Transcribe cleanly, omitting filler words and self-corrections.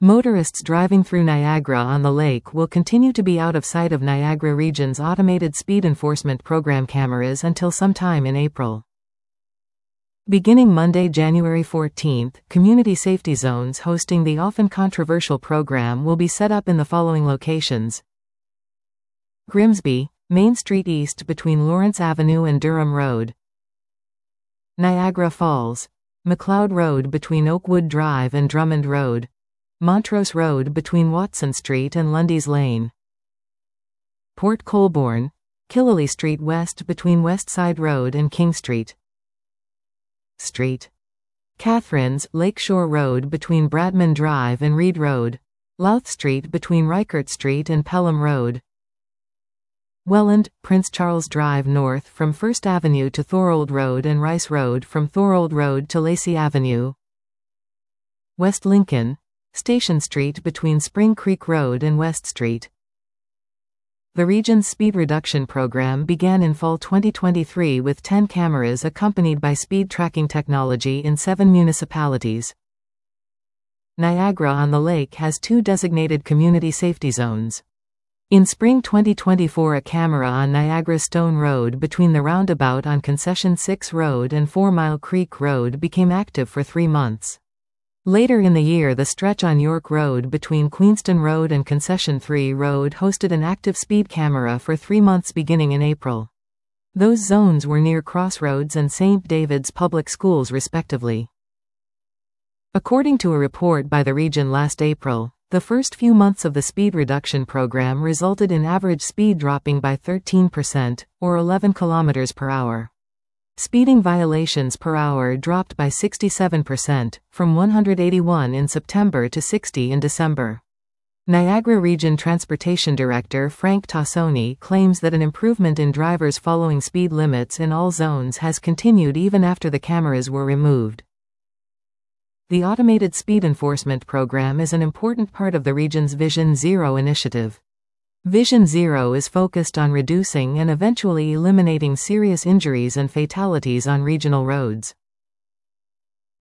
Motorists driving through Niagara-on-the-Lake will continue to be out of sight of Niagara Region's automated speed enforcement program cameras until sometime in April. Beginning Monday, January 14, community safety zones hosting the often controversial program will be set up in the following locations: Grimsby, Main Street East between Lawrence Avenue and Durham Road; Niagara Falls, McLeod Road between Oakwood Drive and Drummond Road; Montrose Road between Watson Street and Lundy's Lane; Port Colborne, Killelea Street West between Westside Road and King Street; Catherine's, Lakeshore Road between Bradman Drive and Reed Road; Louth Street between Reichert Street and Pelham Road; Welland, Prince Charles Drive North from First Avenue to Thorold Road and Rice Road from Thorold Road to Lacey Avenue; West Lincoln, Station Street between Spring Creek Road and West Street. The region's speed reduction program began in fall 2023 with 10 cameras accompanied by speed tracking technology in 7 municipalities. Niagara-on-the-Lake has 2 designated community safety zones. In spring 2024, a camera on Niagara Stone Road between the roundabout on Concession 6 Road and 4 Mile Creek Road became active for 3 months. Later in the year, the stretch on York Road between Queenston Road and Concession 3 Road hosted an active speed camera for 3 months beginning in April. Those zones were near Crossroads and St. David's Public Schools respectively. According to a report by the region last April, the first few months of the speed reduction program resulted in average speed dropping by 13%, or 11 km per hour. Speeding violations per hour dropped by 67%, from 181 in September to 60 in December. Niagara Region Transportation Director Frank Tassoni claims that an improvement in drivers following speed limits in all zones has continued even after the cameras were removed. The automated speed enforcement program is an important part of the region's Vision Zero initiative. Vision Zero is focused on reducing and eventually eliminating serious injuries and fatalities on regional roads.